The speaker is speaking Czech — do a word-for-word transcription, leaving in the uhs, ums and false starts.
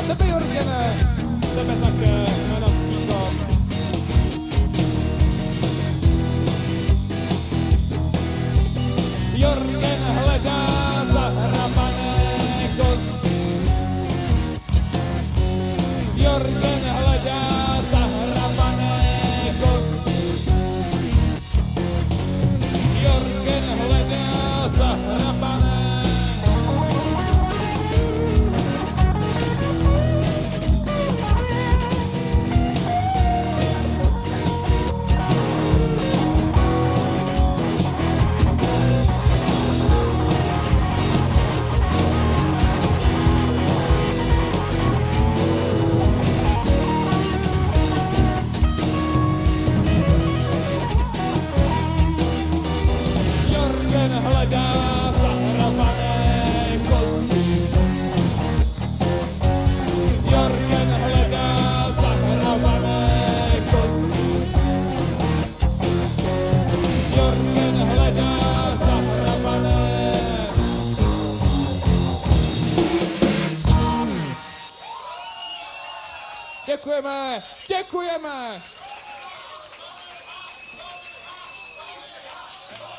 tebe Jorgene, tebe také například. Jorgen hledá zahrabané kosti. Jorgen hledá zahrabané kosti. Jorgen hledá zahrabané. Hledá zahrabané kosti. Jorgen hledá zahrabané kosti. Jorgen hledá zahrabané. Děkujeme, děkujeme.